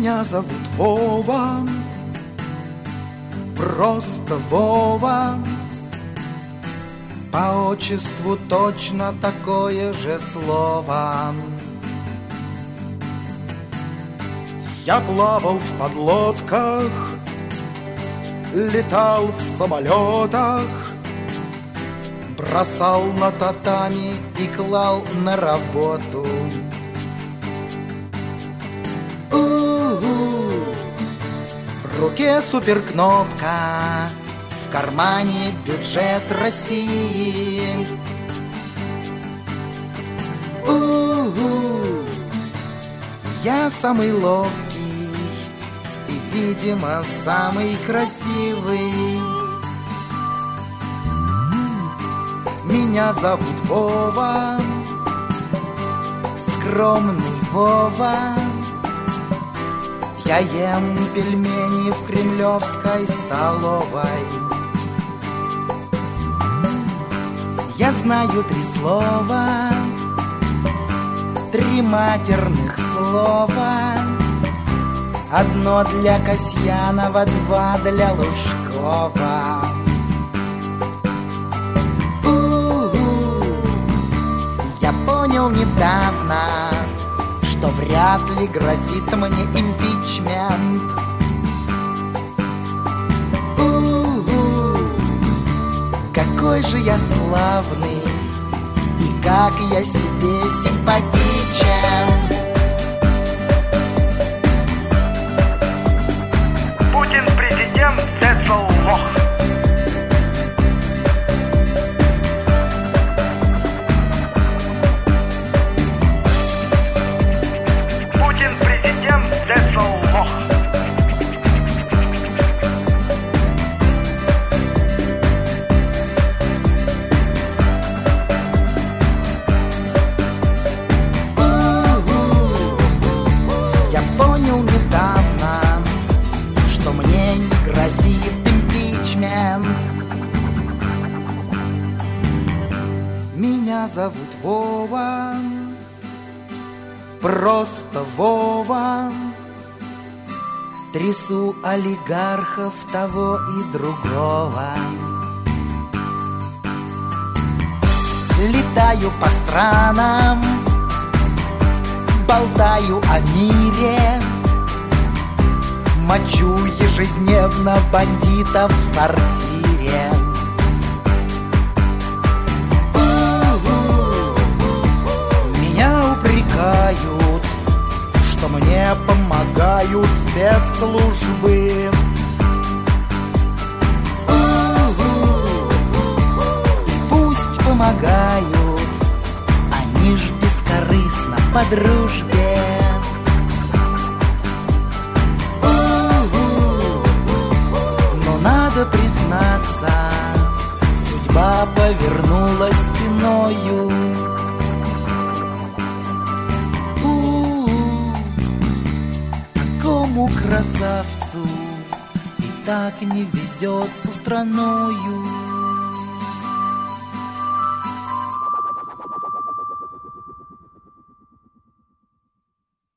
Меня зовут Вова, просто Вова. По отчеству точно такое же слово. Я плавал в подлодках, летал в самолетах, бросал на татами и клал на работу. В руке суперкнопка, в кармане бюджет России. Я самый ловкий и, видимо, самый красивый. Меня зовут Вова, скромный Вова. Я ем пельмени в кремлевской столовой. Я знаю 3 слова, 3 матерных слова. 1 для Касьянова, 2 для Лужкова. Я понял недавно, что вряд ли грозит мне импичмент. Какой же я славный, и как я себе симпатичен. Путин президент, Децл лох. Путин президент, Децл лох. Меня зовут Вова, просто Вова. Трясу олигархов того и другого. Летаю по странам, болтаю о мире. Мочу ежедневно бандитов в сортире. Меня упрекают, что мне помогают спецслужбы. И пусть помогают, они ж бескорыстно по дружбе. Надо признаться, судьба повернулась спиною. Такому красавцу и так не везет со страною.